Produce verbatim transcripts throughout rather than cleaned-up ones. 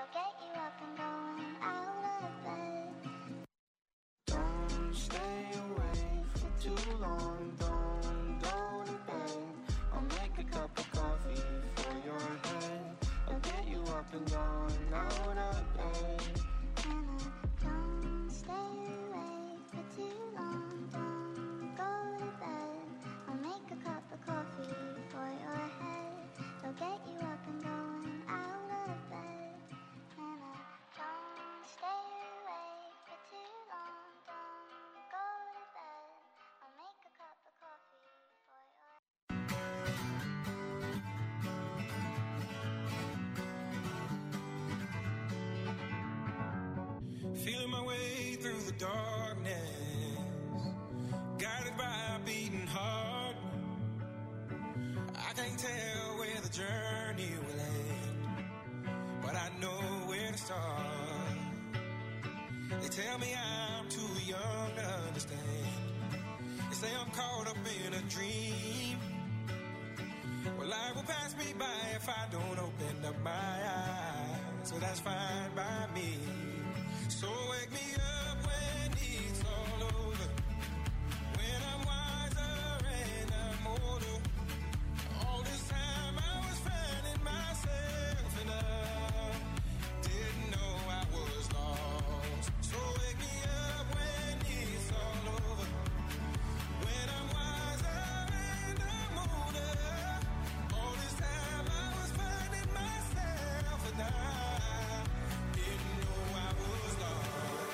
Feeling my way through the darkness, guided by a beating heart. I can't tell where the journey will end, but I know where to start. They tell me I'm too young to understand. They say I'm caught up in a dream. Well, life will pass me by if I don't open up my eyes, so that's fine by me. So wake me up when it's all over, when I'm wiser and I'm older. All this time I was finding myself and I didn't know I was lost. So wake me up when it's all over, when I'm wiser and I'm older. All this time I was finding myself and I didn't know I was lost.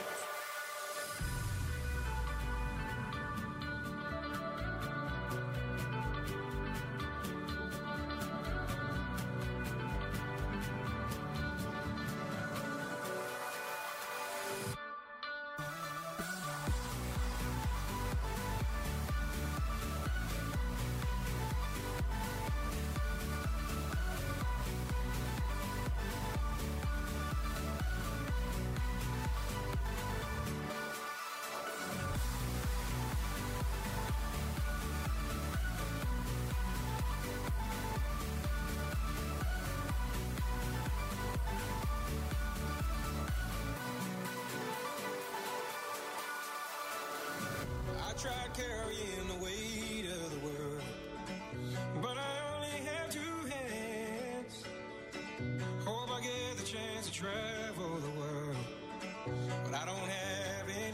I tried carrying the weight of the world, but I only have two hands. Hope I get the chance to travel the world, but I don't have any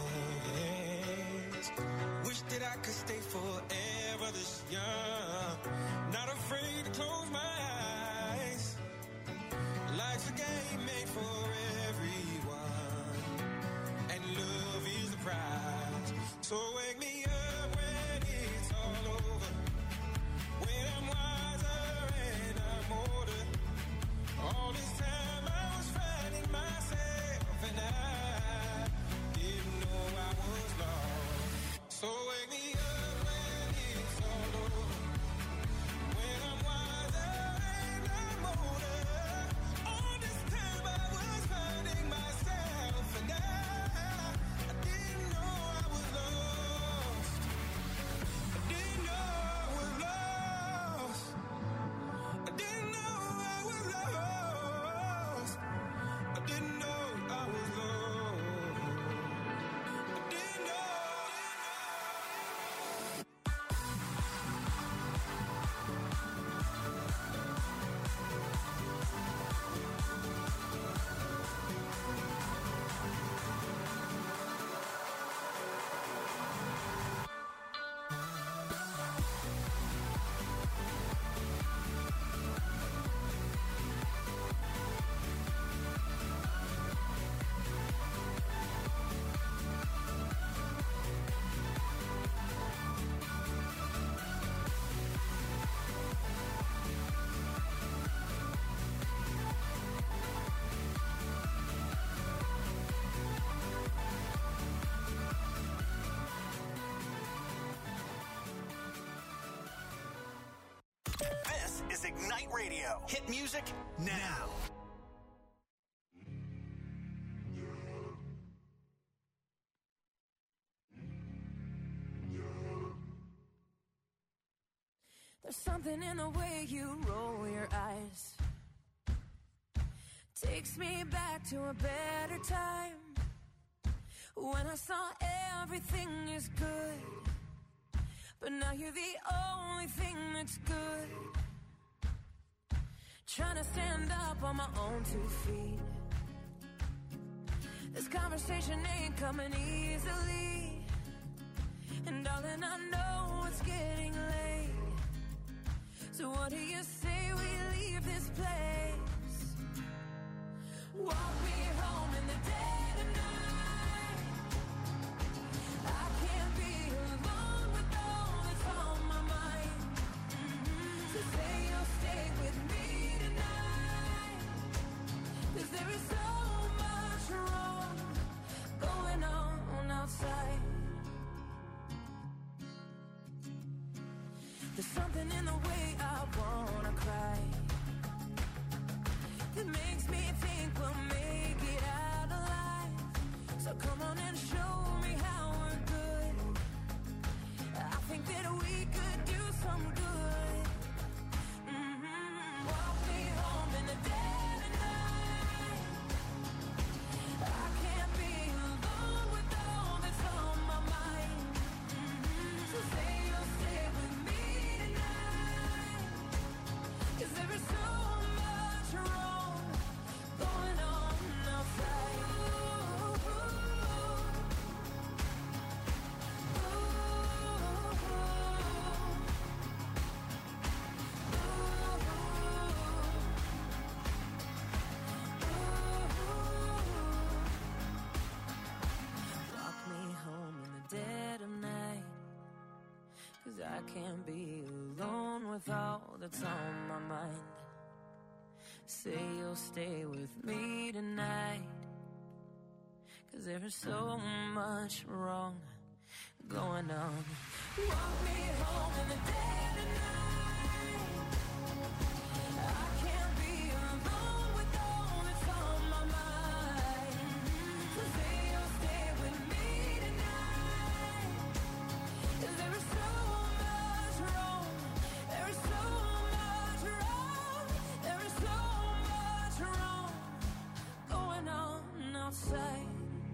plans. Wish that I could stay forever this young, not afraid to close my eyes. Life's a game made for everyone, and love is the prize. So wake me up when it's all over, when I'm wiser and I'm older. All this time I was finding myself and I didn't know I was lost. So wake me up when it's all over, when I'm wiser and I'm older. All this time I was finding myself and I, I didn't know I was lost. I didn't know I was lost. I didn't know I was lost. I didn't know I was lost. I didn't know. This is Ignite Radio. Hit music now. There's something in the way you roll your eyes. Takes me back to a better time, when I saw everything is good, but now you're the only thing that's good. Trying to stand up on my own two feet. This conversation ain't coming easily, and darling, I know it's getting late. So what do you say we leave this place? Walk me home in the dead of night. I can't be alone with all that's on my mind. Mm-hmm. So say you'll stay with me tonight, 'cause there is so much wrong going on outside. There's something in the way I wanna cry that makes me think we'll make it out alive. So come on and show me how we're good. I think that we could do some good. Mm-hmm. Walk me home in the dead of night. I can't be alone with all that's on my mind. Mm-hmm. So say you'll stay with me tonight, 'cause there is so much wrong going on outside. Ooh, ooh, Walk me home in the dead of night, 'cause I can't be alone with all that's on my mind. Say you'll stay with me tonight, 'cause there is so much wrong going on. Walk me home in the dead of night. I can't be alone with all that's on my mind. So say you'll stay with me tonight, 'cause there is so much wrong. There is so much wrong. There is so much wrong going on outside.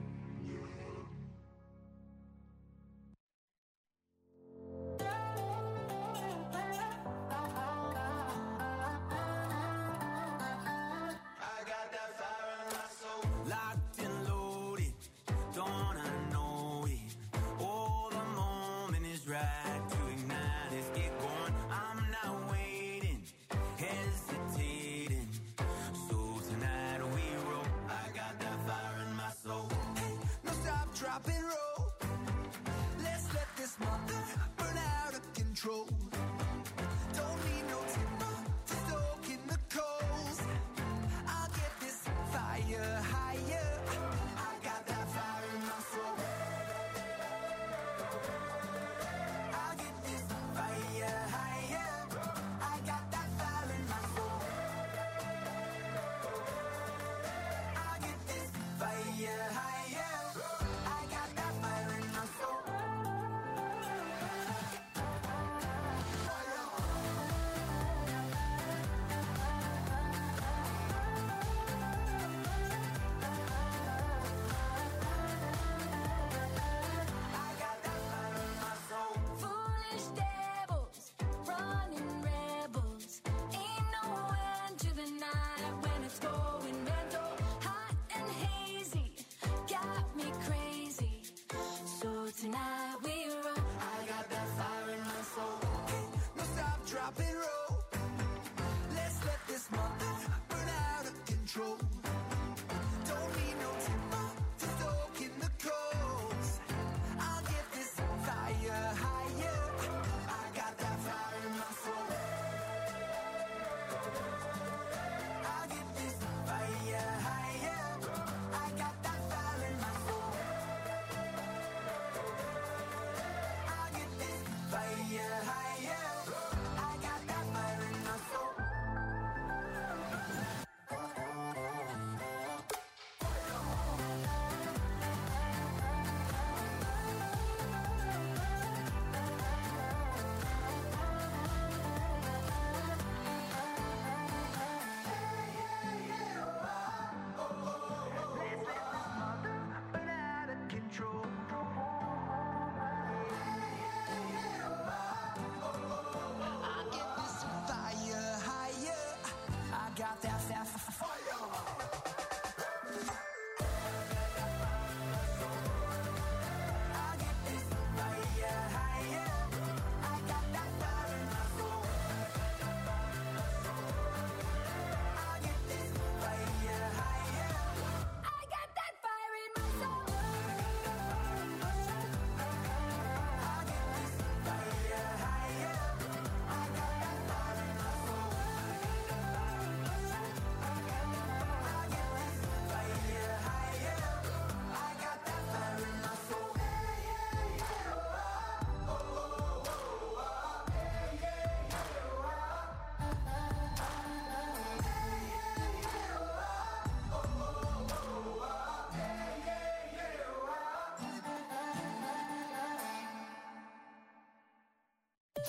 I got that fire in my soul, locked and loaded. Don't wanna know it. Oh, the moment is right to ignite. Let's get going. I'm not waiting, hesitating. So tonight we roll. I got that fire in my soul. Hey, no stop, drop and roll. Let's let this mother burn out of control. Don't need no timber to soak in the coals. I'll get this fire higher. I got that fire in my soul. I'll get this fire higher. I got that fire in my soul. I'll get this fire higher. I got that fire in my soul. I got that fire in my soul. Foolish devils, running rebels. Ain't no end to the night when it's going mental. Hot and hazy, got me crazy. So tonight we run. I got that fire in my soul. Hey, no stop, drop and roll. Let's let this mother burn out of control. Don't need no timber to soak in the coals. I'll get this fire higher. I got that fire in my soul. I'll get this fire higher. I got that fire in my soul. I'll get this fire higher. I got that fire in my soul.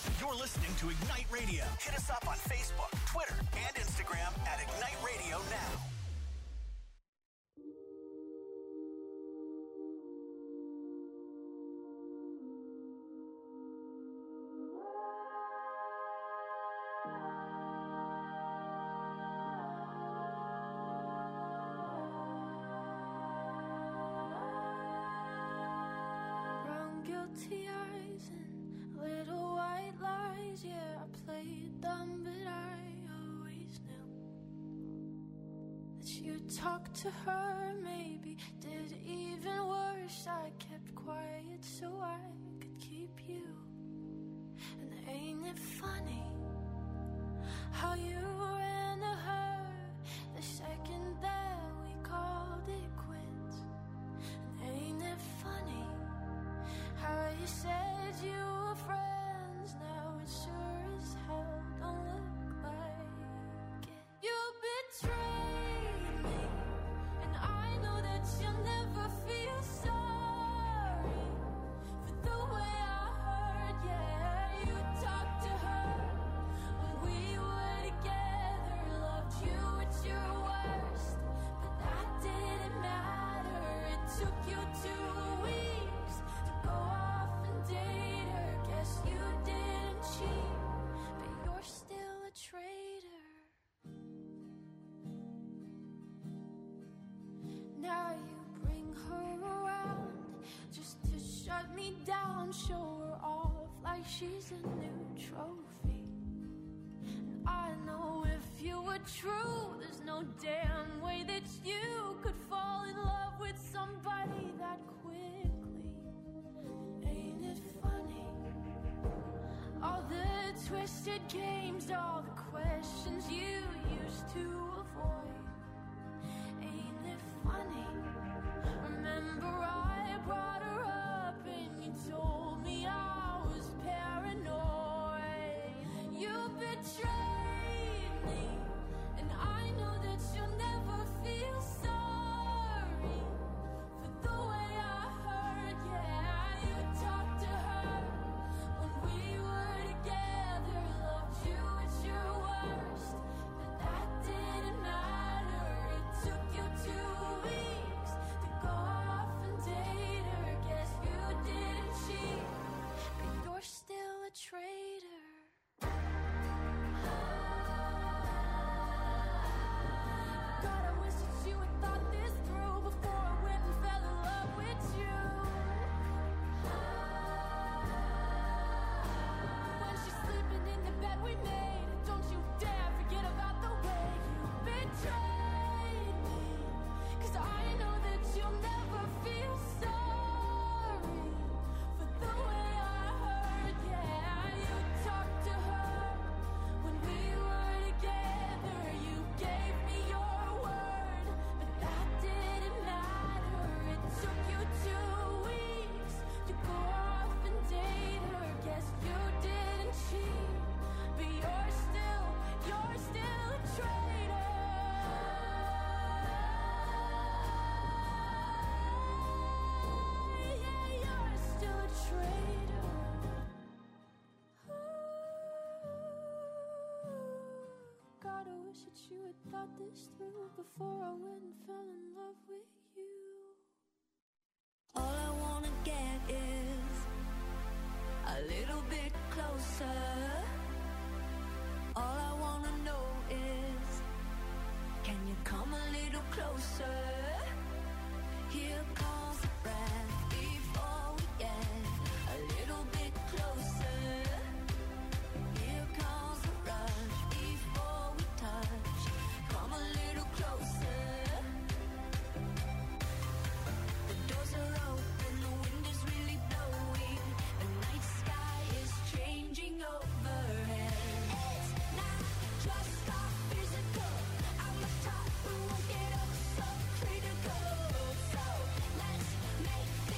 You're listening to Ignite Radio. Hit us up on Facebook, Twitter, and Instagram at Ignite Radio Now. Guilty eyes and little white lies. Yeah, I played dumb, but I always knew that you'd talk to her. Maybe did even worse. I kept quiet so I could keep you. And ain't it funny how you ran to her the second that we called it quits? And ain't it funny how you said you were friends? Now it sure as hell don't look like it. You betrayed me, and I know that you'll never feel sorry for the way I hurt. Yeah, you talked to her when we were together, loved you at your worst, but that didn't matter. It took you two weeks to go off and date her. Guess you didn't cheat, but you're still a traitor. Now you bring her around just to shut me down, show her off like she's a new trophy. And I know if you were true, there's no damn way that you could fall in love with somebody that quickly. Ain't it funny? All the twisted games, all the questions you used to avoid. Ain't it funny? Remember I brought her up and you told me I was paranoid. You betrayed me, and I know that you'll never feel sorry for the way I hurt. Yeah, you talked to her when we were together, loved you at your worst, but that didn't matter. It took you two weeks to go off and date her. Guess you didn't cheat, but you're still a traitor. God, I wish that you had thought this through before I went and fell in love with you. When she's sleeping in the bed we made, don't you dare forget about the way you betrayed me. 'Cause I know that you'll never feel sorry for the way I hurt. Yeah, you talked to her when we were together. You gave me your word, but that didn't matter. It took you two weeks to go off and date her. Guess you didn't cheat, but you're still, you're still a traitor. Yeah, you're still a traitor. God, I wish that you had thought this through before I went and fell in love with you. All I wanna get is a little bit closer. All I wanna know is, can you come a little closer? Here comes the breath before we get a little bit closer. Here comes the rush before we touch. Come a little closer. The doors are open, the wind is really blowing. The night sky is changing overhead. It's not just our physical. I'm the top, we won't get up so critical. So let's make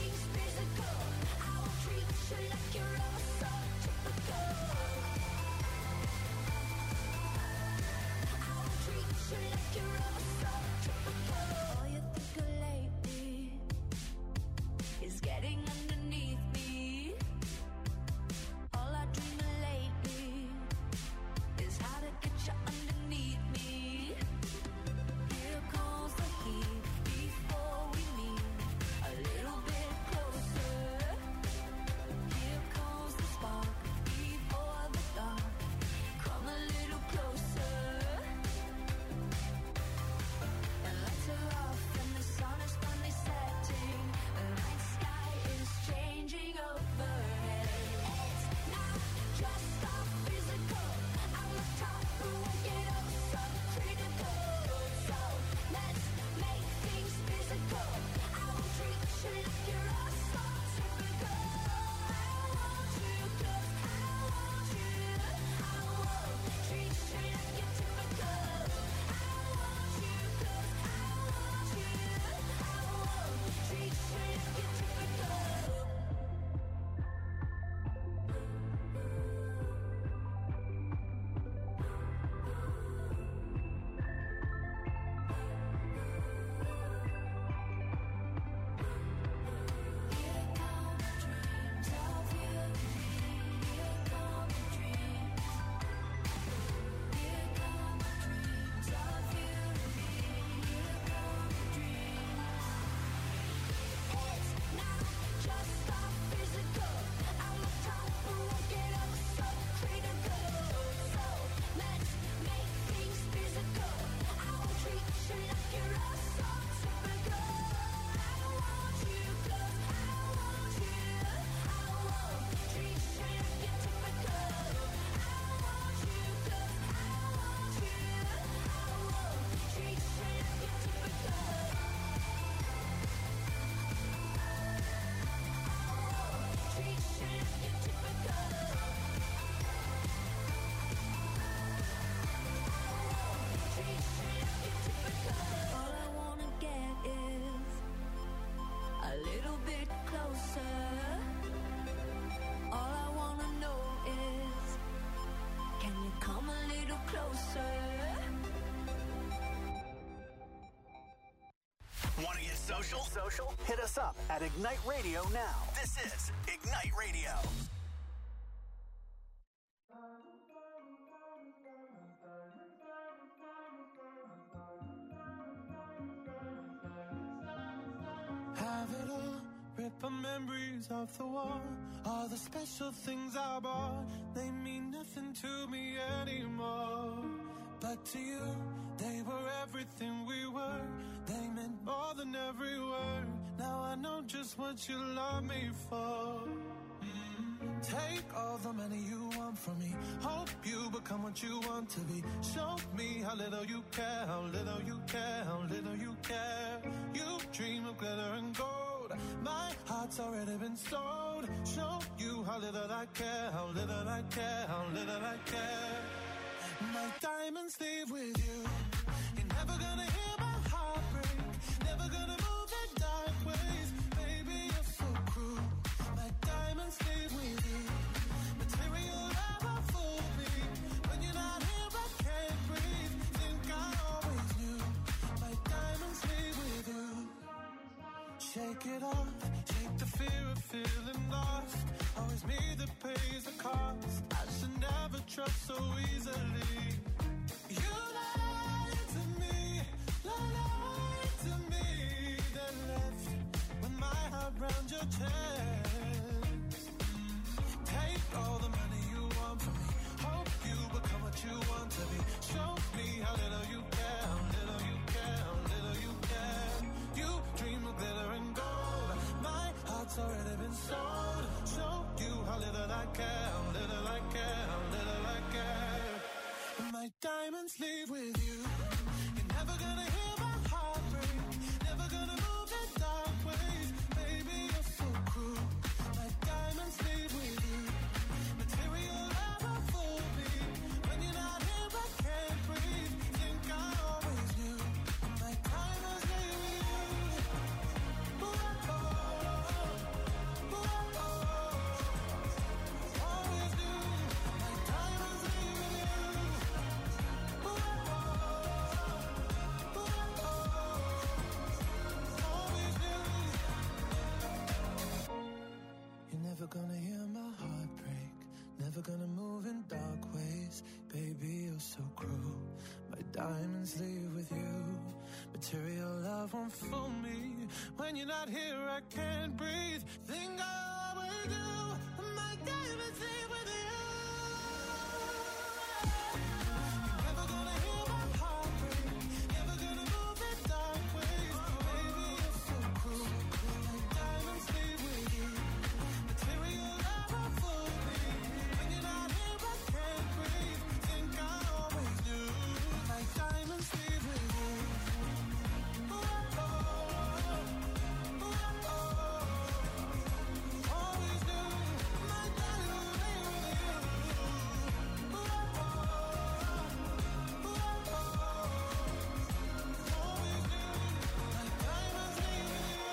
Social? Social? Hit us up at Ignite Radio now. This is Ignite Radio. Have it all, rip our memories off the wall. All the special things I bought, they mean nothing to me anymore. But to you, they were everything we were. They meant more than every word. Now I know just what you love me for. Mm. Take all the money you want from me. Hope you become what you want to be. Show me how little you care, how little you care, how little you care. You dream of glitter and gold. My heart's already been sold. Show you how little I care, how little I care, how little I care. My diamonds leave with you. You're never gonna hear my heart break. Never gonna move in dark ways. Baby, you're so cruel. My diamonds leave with you. Material never fooled me. When you're not here, I can't breathe. Think I always knew. My diamonds leave with you. Shake it off. Shake the fear of feeling lost. Always me that pays the cost. I should never trust so easily. You lied to me, lied to me. Then left with my heart round your chest. Take all the money you want from me. Hope you become what you want to be. Show me how little you care, how little you care, how little you care. You dream of glitter and gold. My heart's already been sold. Show you how little I care, how little I care, how little I care. My diamonds leave with you. You're never gonna hear my heart break. Never gonna move in dark ways. Baby, you're so cruel. My diamonds leave with you. Material never fooled me. When you're not here, I can't breathe. Think I always knew. My diamonds leave with you. Ooh, oh, ooh, oh, always knew. My diamonds leave with you. Ooh, oh, ooh, oh, always knew. You're never gonna hear my heart break. Never gonna move in dark ways. Baby, you're so cruel. My diamonds leave with you. Material love won't fool me. When you're not here, I can't breathe. Think I always do. My diamonds leave with you. You're never gonna hear my heart break. Never gonna move in dark ways. Baby, you're so cruel. My diamonds leave with you. Material never fooled me. When you're not here, I can't breathe. Think I always knew. My diamonds leave with you. Ooh, oh, ooh, oh, always knew. My diamonds leave with you. Ooh, oh, ooh, oh, always knew. My diamonds leave with you.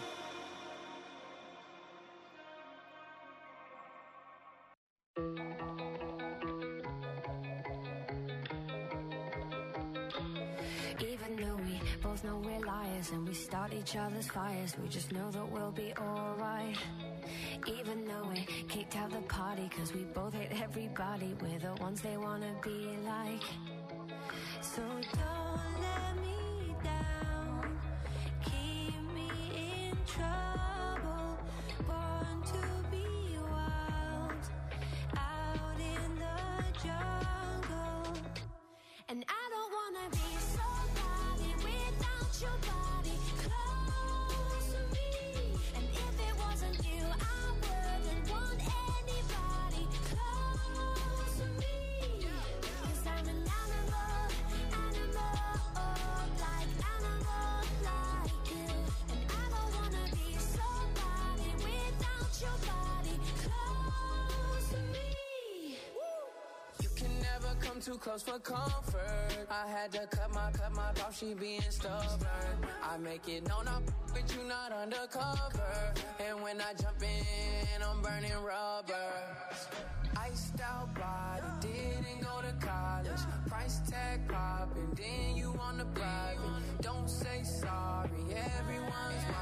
Even though we both know we're liars and we start each other's fires, we just know that we'll be alright. Even though we kicked out the party cause we both hate everybody, we're the ones they wanna be like. So don't let me down, keep me in trouble, born to be wild, out in the jungle. And I don't wanna be somebody without your body close to me. And if it wasn't you, I wouldn't want anybody close to me. Cause I'm an animal, animal, like animal like you. And I don't wanna be somebody without your body close to me. You can never come too close for comfort. I had to cut my, cut my off, she being stubborn. I make it known I'm with you, not undercover. And when I jump in, I'm burning rubber. Iced out body, didn't go to college. Price tag popping, then you on the private. Don't say sorry, everyone's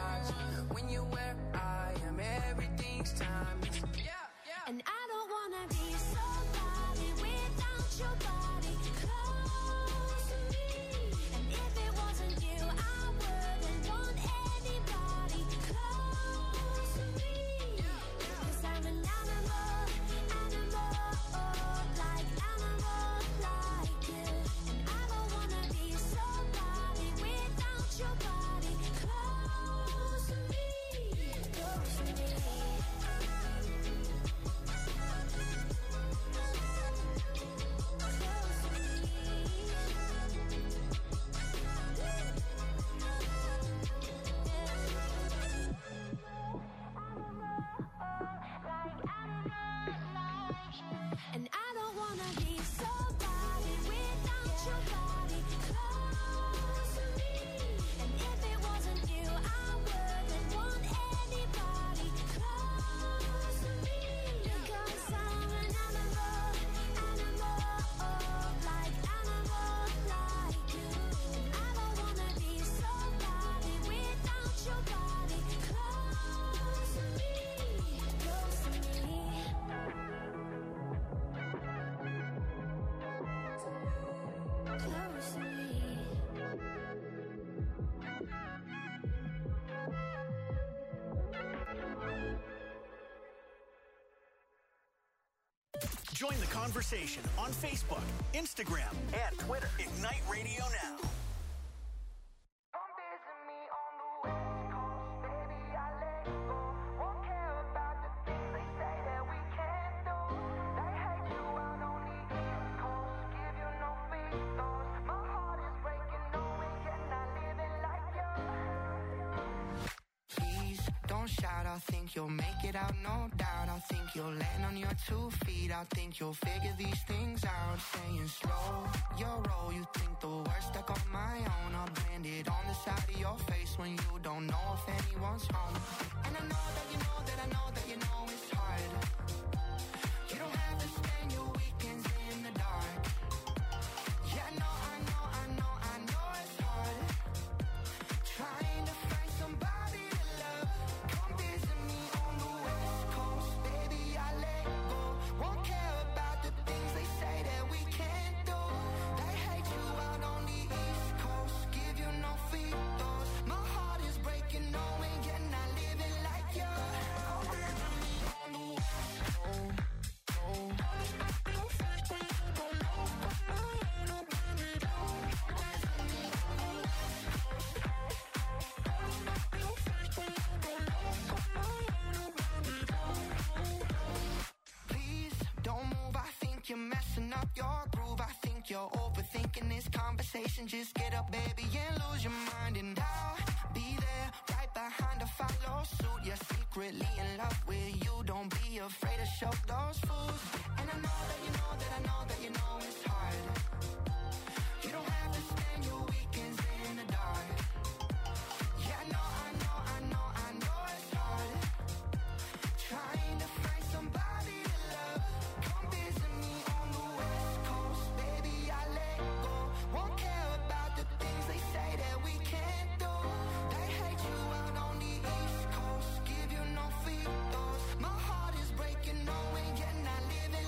next time. It's, yeah, yeah. And I don't wanna be somebody without your body close to me. And if it wasn't you, I wouldn't want anybody close to me. Cause I'm an animal, animal, like animal, like you. And I don't wanna be somebody without your body close to me, close to me. And I don't wanna be somebody without your body close to me. And if it wasn't you, I wouldn't want anybody close to me. Because I'm an animal, animal, like animal, like you. And I don't wanna be somebody without your body close to me, close to me. Close to me. Join the conversation on Facebook, Instagram, and Twitter. Ignite Radio Now. Come visit me on the West Coast, baby, I let go. Won't care about the things they say that we can't do. They hate you out on the East Coast, give you no free throws. My heart is breaking, knowing you're not living like you. Please don't shout, I think you'll make it out, no doubt. I think you'll land on your two feet. I think you'll figure these things out. Saying slow your roll, you think the worst stuck on my own. I'll blend it on the side of your face when you don't know if anyone's home. And I know that you know that I know that you know it's hard. You don't have to spend your weekends in the dark. Yeah, I know, I know, I know, I know it's hard. Trying to find somebody to love. Come visit me on the West Coast, baby, I let go. Won't care about the things they say that we can't do. They hate you out on the East Coast, give you no free throws. My heart is breaking, knowing you're not living like you. Come visit me on the West Coast. Please don't move, I think you're messing up your groove. I think you're overthinking this conversation. Just get up, baby, and lose your mind. And I'll be there, right behind to follow suit. You're secretly in love with you. Don't be afraid to show those fools. And I know that you know that I know that you know it's hard. You don't have to spend your weekends in the dark. Yeah, I know, I know, I know, I know it's hard. Trying to find somebody to love. Come visit me on the West Coast, baby, I let go. Won't care about the things they say that we can't do. They hate you out on the East Coast, give you no free throws. My heart is breaking, knowing you're not living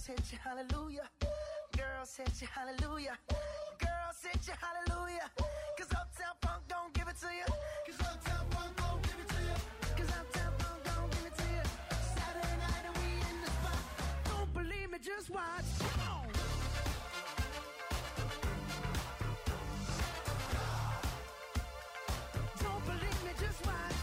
Girls hit you hallelujah. Girls hit you hallelujah. Girls hit you hallelujah. Cause Uptown Funk don't give it to you. Cause Uptown Funk don't give it to you. Cause Uptown Funk don't give it to you. Saturday night and we in the spot. Don't believe me, just watch. Come on. Don't believe me, just watch.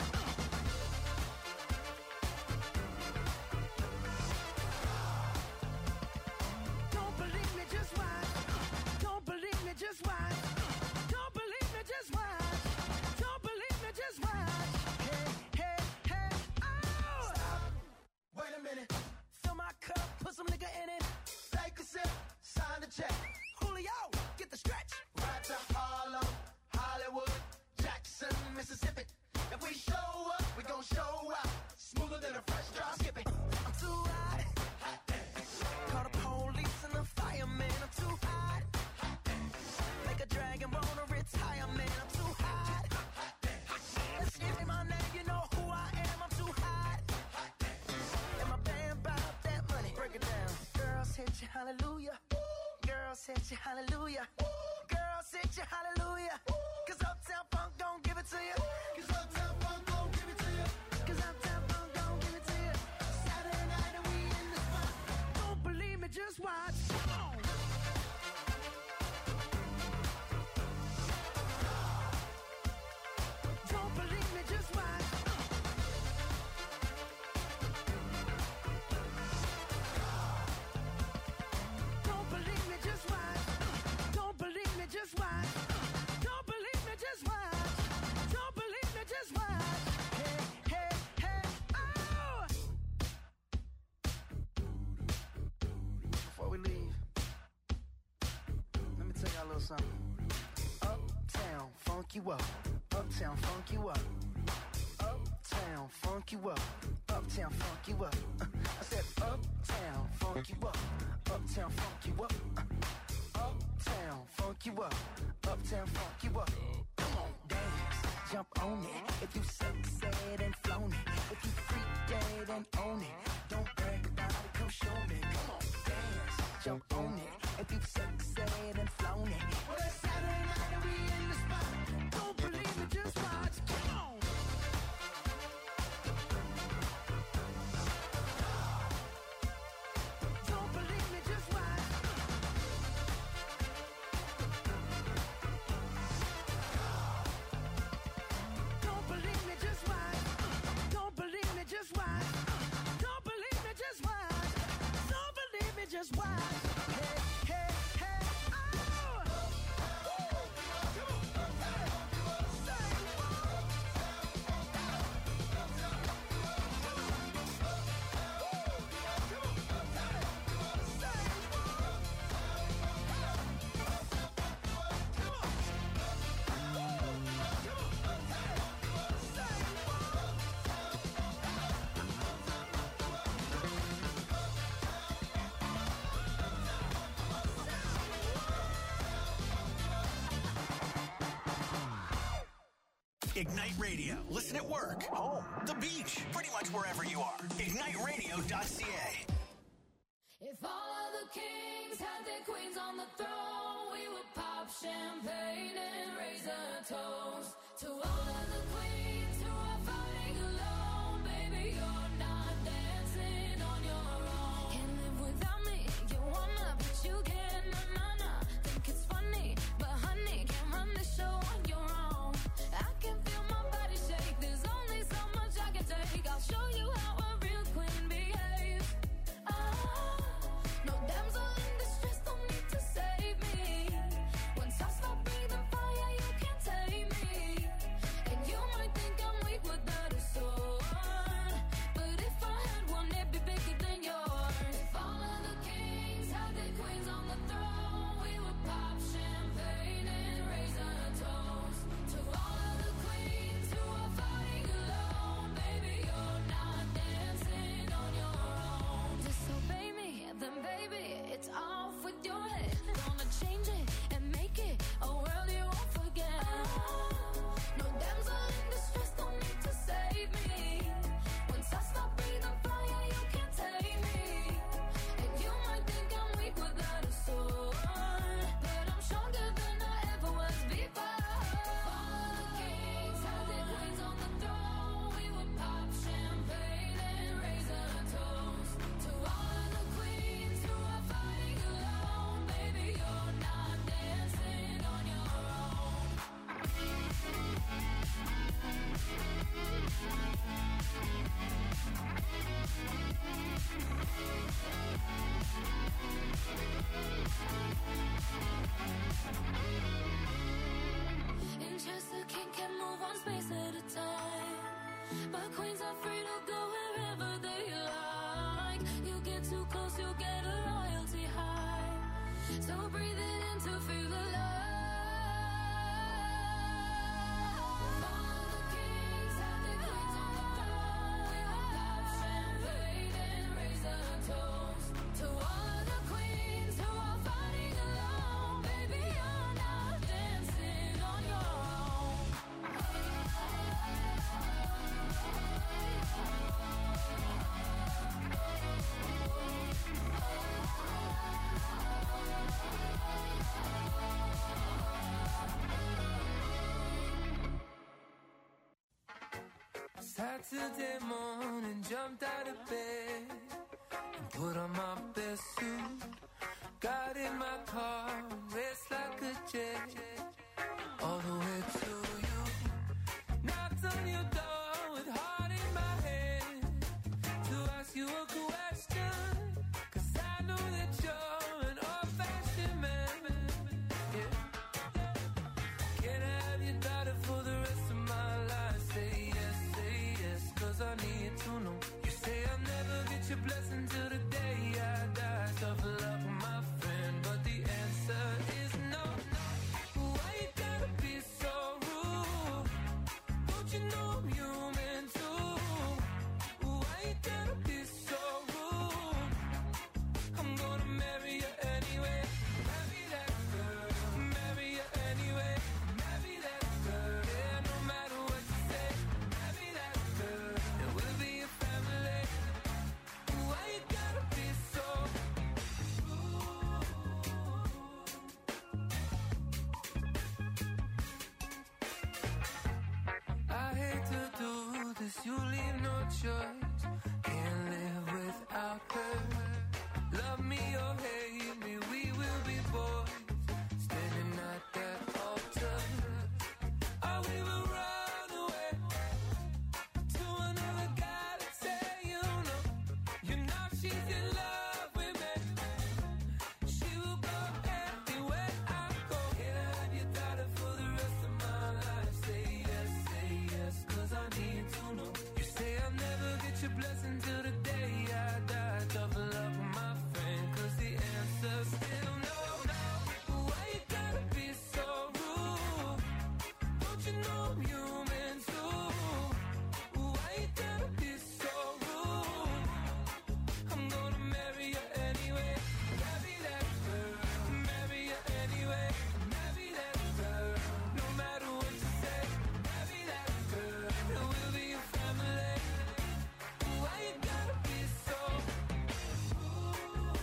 Don't believe me, just watch. Don't believe me, just watch. Don't believe me, just watch. Don't believe me, just watch. Hey, hey, hey, oh! Stop. Wait a minute. Fill my cup, put some nigga in it. Take a sip, sign the check. Julio, get the stretch. Right to Harlem, Hollywood, Jackson, Mississippi. If we show up, we gon' show out. Smoother than a fresh drop skipping. I'm too hot. Hot call the police and the fireman. I'm too hot. Hot make a dragon wanna retire, man. I'm too hot. Let's give me my name, you know who I am. I'm too hot. And my band bought that money. Break it down. Girls hit you hallelujah. Girls hit you hallelujah. Girls hit you hallelujah. Cause Uptown Funk don't give it to you. Cause Uptown Funk don't give it to you. Cause Uptown Funk don't give it to you. Saturday night and we in the spot. Don't believe me, just watch. Come on. Don't believe me, just watch. Don't believe me, just watch. Don't believe me, just watch. Don't believe me, just watch. Don't believe me, just watch. Hey, hey, hey, oh! Before we leave, let me tell y'all a little something. Uptown, funk you up. Uptown, funk you up. Uptown, funk you up. Uptown, funk you up. Uh, I said uptown, funk you up. Uptown, funk you up. Uh, uptown, funk you up. Uptown, funk you up. Come on, dance, jump on it. If you succeed and flown it. If you freak dead and own it. Don't brag about it, come show me. Come on, dance, jump on it. If you succeed and flown it. Well, it's Saturday night and we in the spot. Don't believe me, just watch. Come on. Don't believe me, just watch. Don't believe me, just watch. Don't believe me, just watch. Don't believe me, just watch. Don't believe me, just watch. Hey, hey, hey, oh! Ignite Radio. Listen at work, home, the beach, pretty much wherever you are. ignite radio dot c a. If all of the kings had their queens on the throne, we would pop champagne and raise a toast to all of the queens who are fighting alone. Baby, you're not dancing on your own. Can't live without me, you wanna, but you can't. Na na na, think it's funny, but honey, can't run the show on your own. I can feel my body shake. There's only so much I can take. I'll show you how a real queen behaves. Ah, no damsel in distress, don't need to save me. Once I stop breathing fire, you can't take me. And you might think I'm Saturday morning, jumped out of bed and put on my best suit. Got in my car, raced like a jet, all the way to you. Knocked on your door with heart in my hand to ask you a question, 'cause I know that you're an old-fashioned man. Yeah. Can I have your daughter for the rest of my life? Say yes, say yes, 'cause I need to know. You say I'll never get your blessing till the day I die. Tough luck, my friend, but the answer is no. Why you gotta be so rude? Don't you know I'm human too? Why you gotta be so rude? I'm gonna marry you anyway. Marry that girl, marry you anyway. Marry that girl, yeah, no matter what you say. Marry that girl, and we'll be a family. Why you gotta be so rude? I hate to do this, you leave no choice. Can't live without her. Love me or hate me, we will be boys, standing at that altar. Or we will run away to another guy that say you know, you know she's in love with me. She will go anywhere I go. Can I have your daughter for the rest of my life? Say yes, say yes, 'cause I need to know. You say I'll never get your blessing till the day I die. Tough luck, my friend, 'cause the answer's still no. Why you gotta be so rude? Don't you know I'm human too? Why you gotta be so rude? I'm gonna marry you anyway. Marry that girl, marry you anyway. Marry that girl, no matter what you say. Marry that girl, and we'll be a family. Why you gotta be so rude?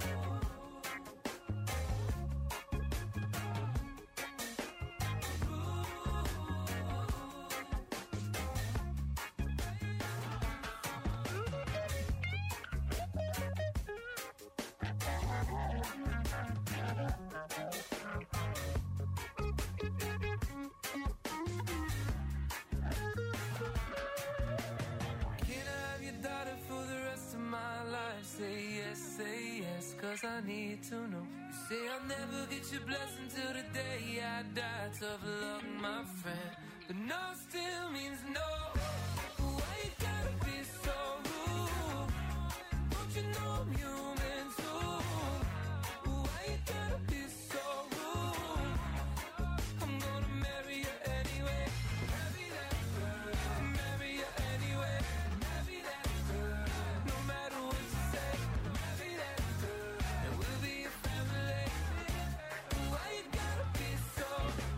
Can I have your daughter for the rest of my life? Say yes, say yes, 'cause I need to know. You say I'll never get your blessing till the day I die. Tough luck, my friend, but no still means no. Why you gotta be so rude? Don't you know I'm human too? Why you gotta be so rude? I'm gonna marry you anyway. Marry that girl, marry you anyway. Marry that girl, no matter what you say. Marry that girl, and we'll be a family. Why you gotta be so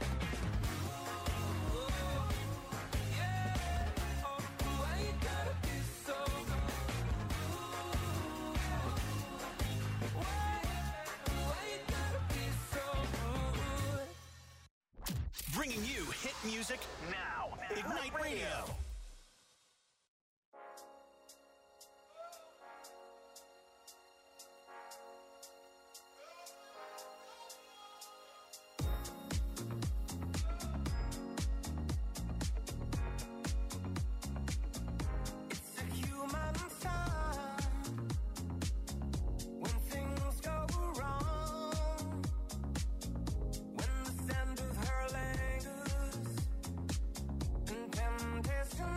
rude? Yeah, oh, why you gotta be so rude? Why, why you gotta be so rude? Bringing you hit music now. Ignite Radio. It's a human sign when things go wrong, when the scent of her lingers and temptation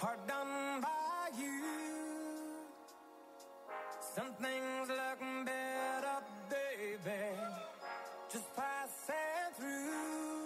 hard done by you. Some things look better, baby, just passing through.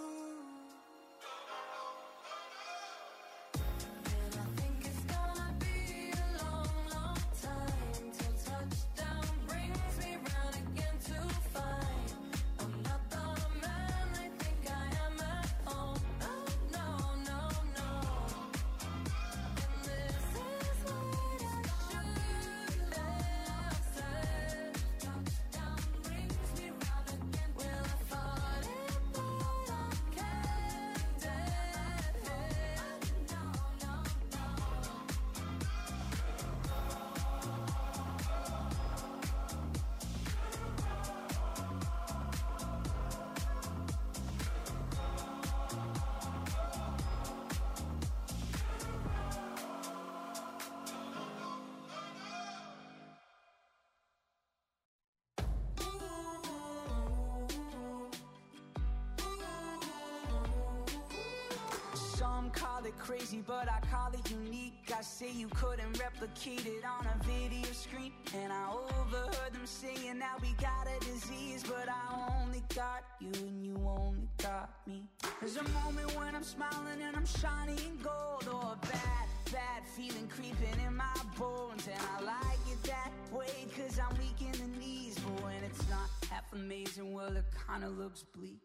Some call it crazy, but I call it unique. I say you couldn't replicate it on a video screen, and I overheard them saying that we got a disease, but I only got you and you only got me. There's a moment when I'm smiling and I'm shining in gold, or a bad, bad feeling creeping in my bones, and I like it that way cause I'm weak in the knees. But when it's not half amazing, well it kinda looks bleak.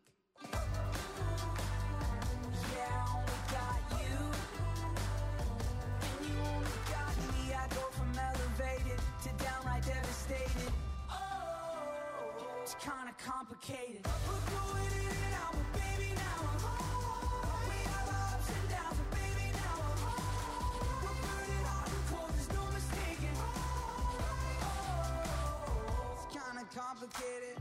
Yeah, I only got you, and you only got me. I go from elevated to downright devastated. Oh, it's kinda complicated. We're going in and out, but baby, now I'm home. We have our ups and downs, but baby, now I'm home. We're burning hot and cold, there's no mistaking. Oh, it's kinda complicated.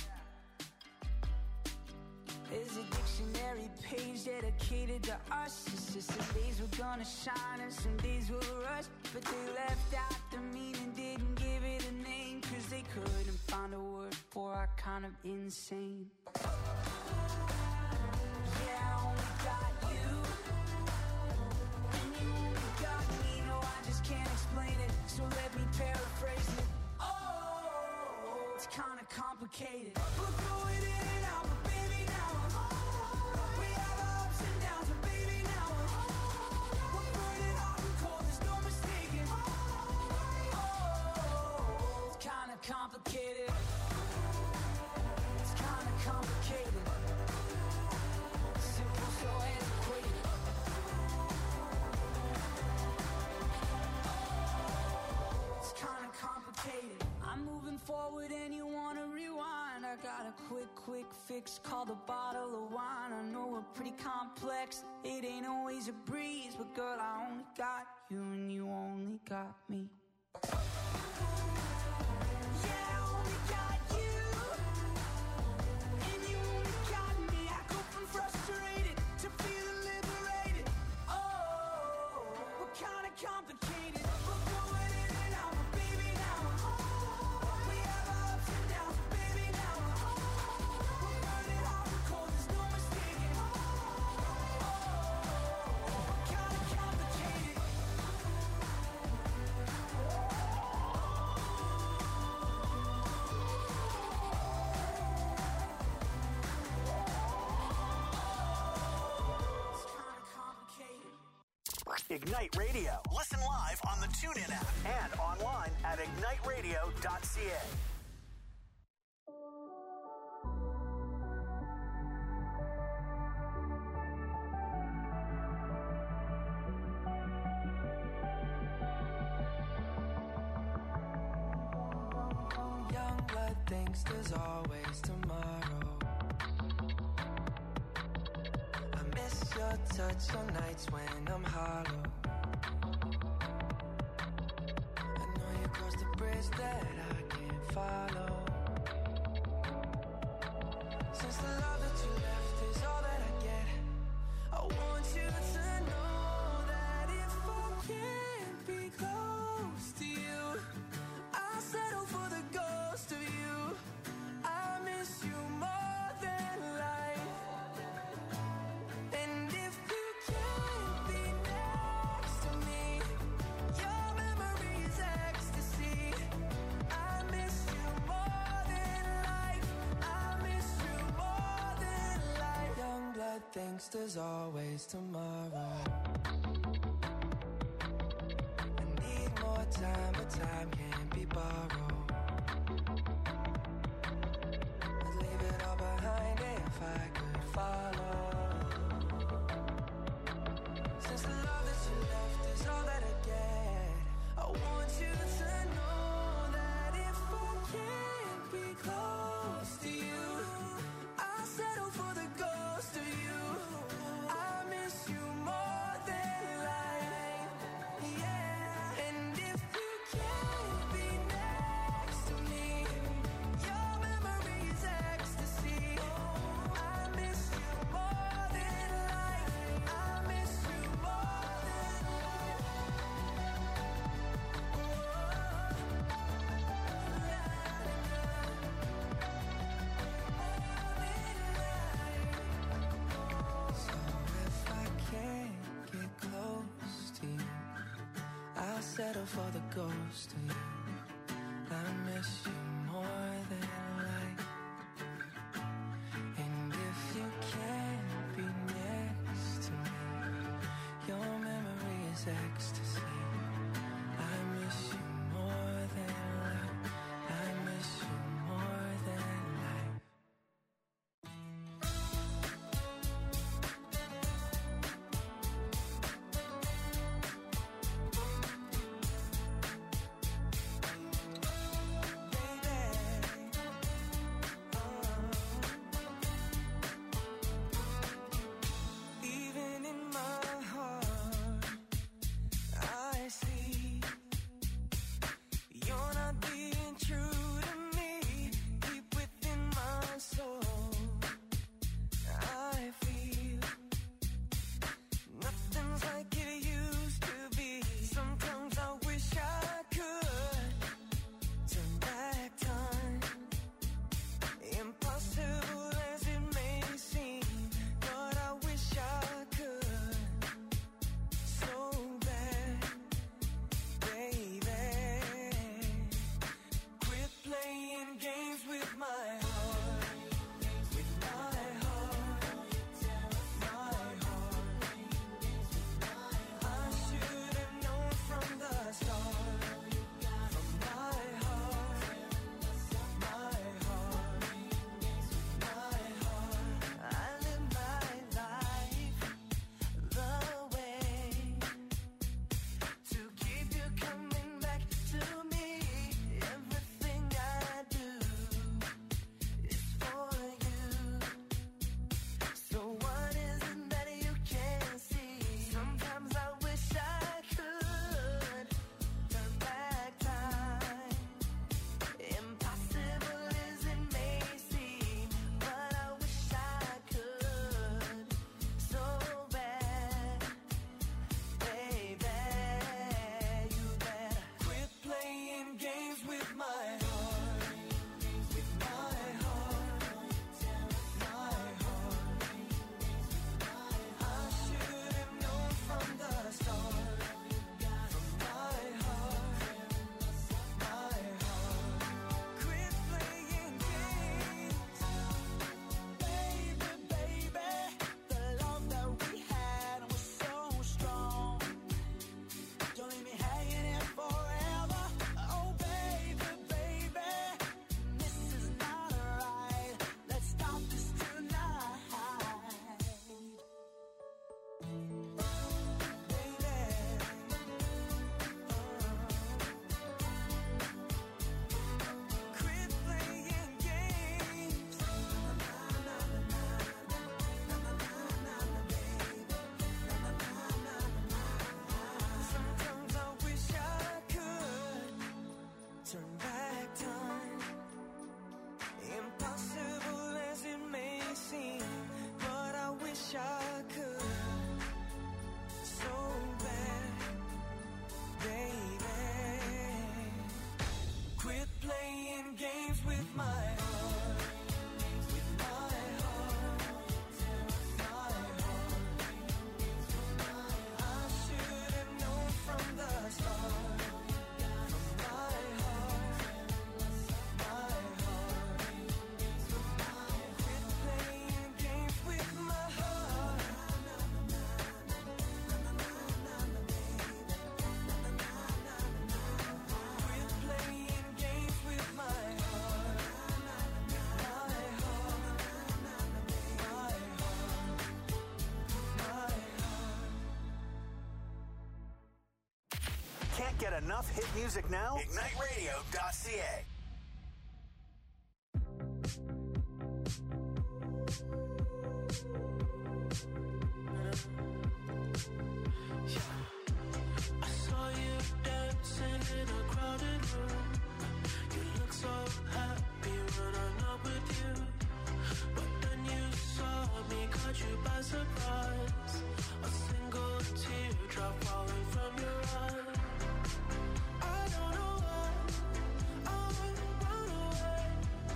There's a dictionary page dedicated to us. It's just some days we're gonna shine and some days we'll rush. But they left out the meaning, didn't give it a name, cause they couldn't find a word for our kind of insane. Yeah, I only got you, and you only got me. No, I just can't explain it, so let me paraphrase it. Oh, it's kinda complicated. We're going in and out, but baby, now I'm home. We have our ups and downs, but baby, now I'm home. We're burning hot and cold, there's no mistaking. Oh, it's kinda complicated. It's kinda complicated. Simple, so antiquated. It's kinda complicated. I'm moving forward and you wanna rewind. I got a quick, quick fix called a bottle of wine. I know we're pretty complex, it ain't always a breeze, but girl, I only got you and you only got me. Yeah, I only got you, and you only got me. I go from frustrated to feeling liberated. Oh, we're kinda complicated. We're going in and out, but baby, now I'm home. We have our ups and downs, but baby, now I'm home. We're burning hot and cold, there's no mistaking. Oh, we're kinda complicated. It's kinda complicated. Ignite Radio. Listen live on the TuneIn app and online at ignite radio dot c a. Young blood thinks there's always tomorrow. I miss your touch on nights when I'm hollow. I know you crossed the bridge that I can't follow. Since the love that you left is all that I get, I want you to know that if I can't be close to you, I'll settle for the ghost of you. I miss you more than life. And if you can't be next thinks there's always tomorrow. I need more time, but time can't be borrowed. I'd leave it all behind if I could follow. Since the love that you left is all that I get, I want you to know that if I can't be close to you, I'll settle for the ghost of you. I miss you more than life, yeah. And if you can't be next to me, your memory is ecstasy. I miss you more than life. I miss you more than life. So if I can't get close to you, I'll settle for the ghost of you. I miss you more than life. And if you can't be next to me, your memory is ecstasy. I miss you more than life. I miss you more than life. Even in my heart, I Can't get enough hit music now? Ignite Radio dot C A. I saw you dancing in a crowded room. You look so happy when I'm not with you. But then you saw me, caught you by surprise. A single teardrop falling from your eye. I don't know why I run away.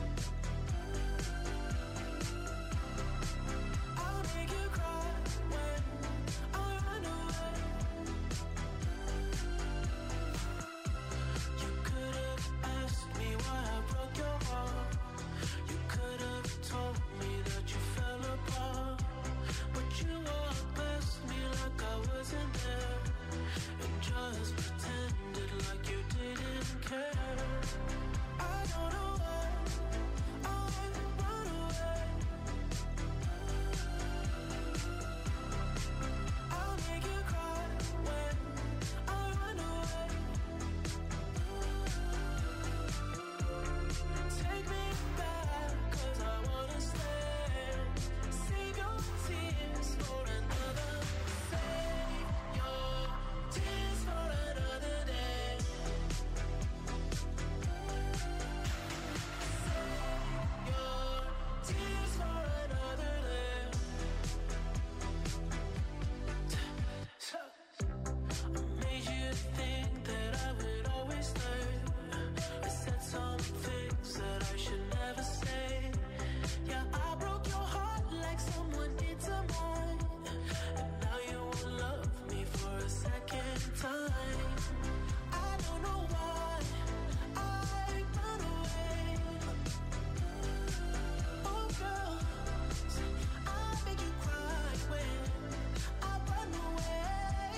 I'll make you cry when I run away. You could have asked me why I broke your heart. You could have told me that you fell apart. But you walked past me like I wasn't there, and just pretended like you didn't care. I don't know why I run away. I'll make you cry when I run away. Take me back, 'cause I wanna stay. Save your tears for another. Save your tears for another day. Save your tears for another day. I made you think that I would always stay. I said some things that I should never say. Yeah, I broke your heart like someone did to mine. And now you won't love me for a second time. I don't know why I run away. Oh girl, I make you cry when I run away.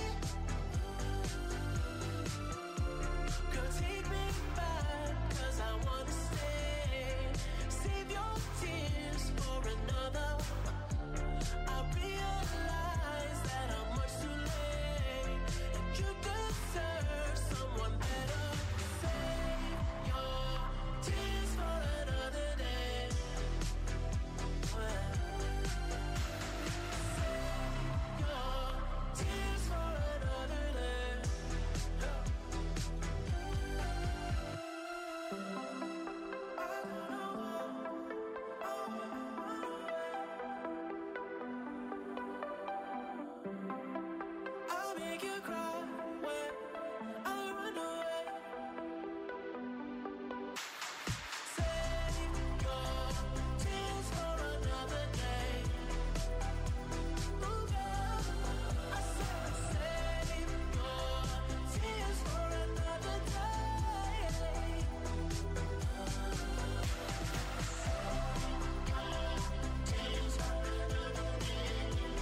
Girl, take me back, 'cause I wanna stay. Save your tears for another. I realize that I'm much too late, and you deserve someone better. Save your tears for another day. Save your tears for another day. I'll make you cry when I run away. Save your tears for another day. Ooh, girl, I said save your tears for another day. Tears for another day.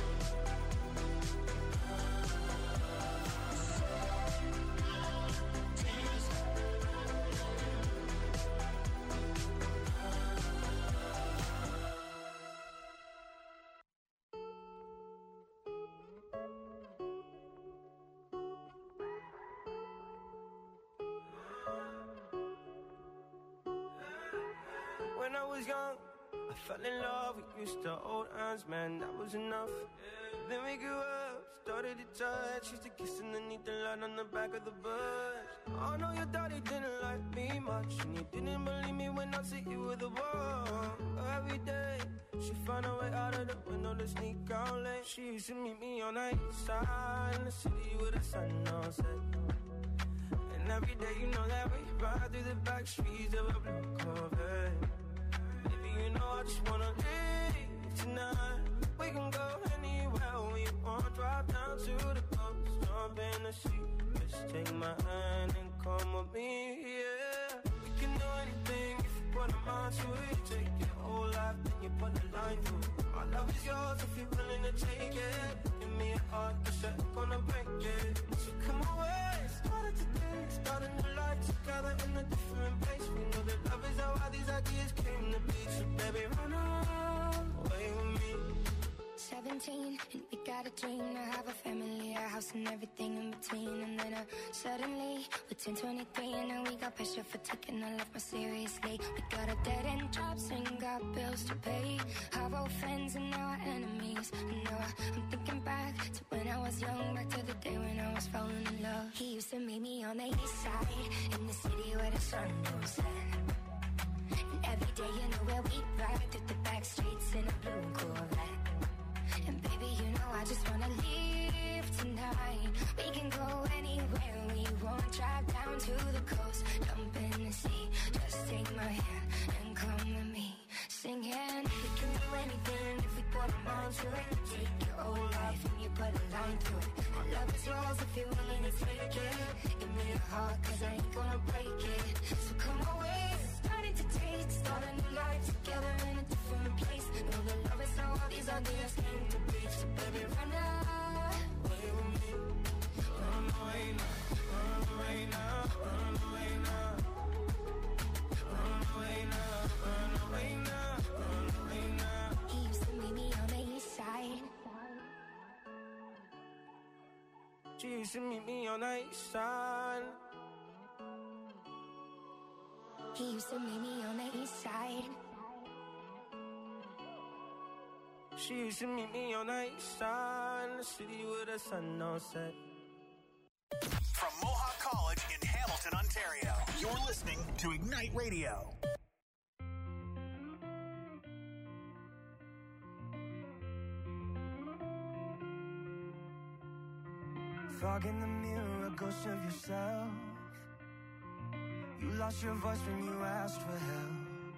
When I was young, I fell in love. We used to hold hands, man, that was enough. Then we grew up, started to touch. Used to kiss underneath the light on the back of the bus. Oh no, your daddy didn't like me much, and he didn't believe me when I said you were the one. Every day, she found a way out of the window to sneak out late. She used to meet me on the east side in the city with the sun on set. And every day, you know that we ride through the back streets of a blue Corvette. Baby, you know I just wanna leave tonight. We can go anywhere we want. Drive down to the coast, jump in the sea. Just take my hand and come with me, yeah. We can do anything if you put a mind to it. Take your whole life, then you put a line through it. My love is yours if you're willing to take it. Give me a heart, cause you're gonna break it. So come away, started today, start a new life together in a different place. We know that love is how all these ideas came to be. So baby, run away with me. Seventeen, and we got a dream to have a family, a house house and everything in between. And then uh, suddenly, we're ten twenty-three, and now we got pressure for taking our life more seriously. We got a dead end jobs and got bills to pay. Our old friends and now our enemies. And now I'm thinking back to when I was young, back to the day when I was falling in love. He used to meet me on the east side, in the city where the sun goes set. And every day, you know where we ride through the back streets in a blue Corvette. And baby, you know I just wanna leave tonight. We can go anywhere we want. Drive down to the coast, jump in the sea. Just take my hand and come with me. Singing, we can do anything if we put our mind to it. Take your whole life and you put a line through it. My love is yours if you're willing to take it. Give me your heart, cause I ain't gonna break it. So come away, starting to taste. Start a new life together in a different place. Know the love is how all these ideas came to be. So baby, run away with me. Run away now, run away now, run away now. Run away now, run away now, run away now. He used to meet me on the east side. She used to meet me on the east side. He used to meet me on the east side. She used to meet me on the east side, in the city where the sun don't set. From Mohawk College in Hamilton, Ontario, you're listening to Ignite Radio. Fog in the mirror, a ghost of yourself. You lost your voice when you asked for help.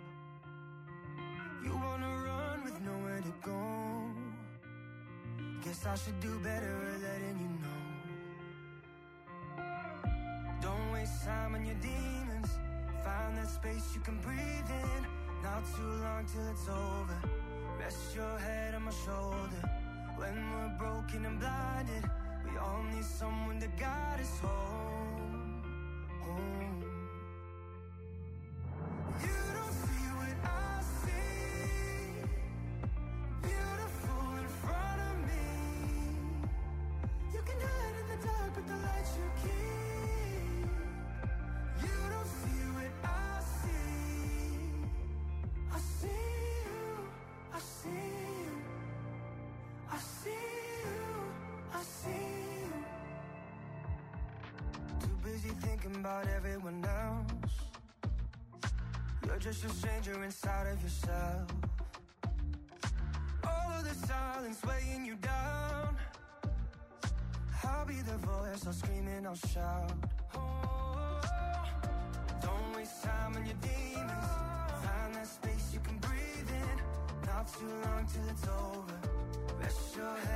You wanna run with nowhere to go. Guess I should do better at letting you know. Don't waste time on your demons. Find that space you can breathe in. Not too long till it's over. Rest your head on my shoulder. When we're broken and blinded, we all need someone to guide us home, home. You don't see what I see. Beautiful in front of me. You can hide in the dark with the light you keep. You don't see what I see. I see you, I see you, I see you, I see you. Too busy thinking about everyone else. You're just a stranger inside of yourself. All of the silence weighing you down. I'll be the voice, I'll scream and I'll shout. Oh, don't waste time on your demons. Find that space you can breathe in. Not too long till it's over. Rest your head